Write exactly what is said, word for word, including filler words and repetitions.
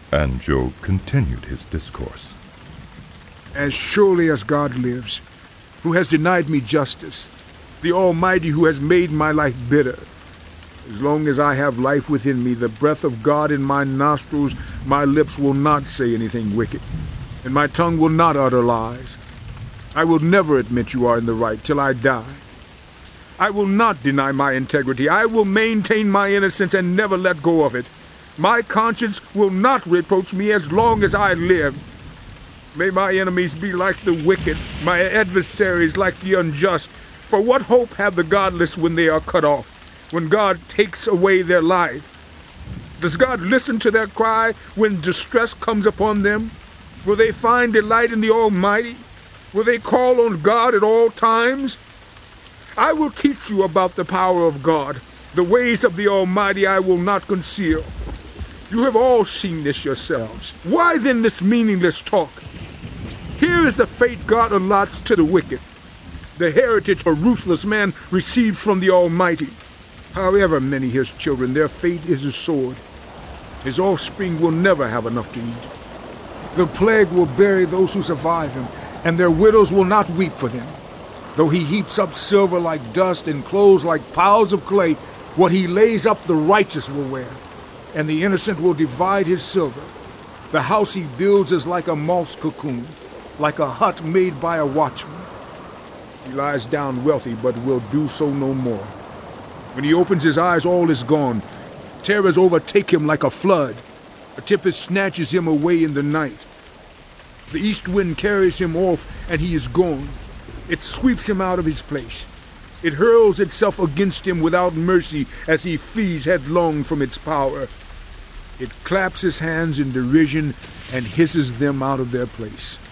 And Job continued his discourse. As surely as God lives, who has denied me justice, the Almighty who has made my life bitter, as long as I have life within me, the breath of God in my nostrils, my lips will not say anything wicked, and my tongue will not utter lies. I will never admit you are in the right till I die. I will not deny my integrity. I will maintain my innocence and never let go of it. My conscience will not reproach me as long as I live. May my enemies be like the wicked, my adversaries like the unjust. For what hope have the godless when they are cut off, when God takes away their life? Does God listen to their cry when distress comes upon them? Will they find delight in the Almighty? Will they call on God at all times? I will teach you about the power of God. The ways of the Almighty I will not conceal. You have all seen this yourselves. Why then this meaningless talk? Here is the fate God allots to the wicked, the heritage a ruthless man receives from the Almighty. However many his children, their fate is a sword. His offspring will never have enough to eat. The plague will bury those who survive him, and their widows will not weep for them. Though he heaps up silver like dust and clothes like piles of clay, what he lays up the righteous will wear, and the innocent will divide his silver. The house he builds is like a moth's cocoon, like a hut made by a watchman. He lies down wealthy, but will do so no more. When he opens his eyes, all is gone. Terrors overtake him like a flood. A tempest snatches him away in the night. The east wind carries him off, and he is gone. It sweeps him out of his place. It hurls itself against him without mercy as he flees headlong from its power. It claps his hands in derision and hisses them out of their place.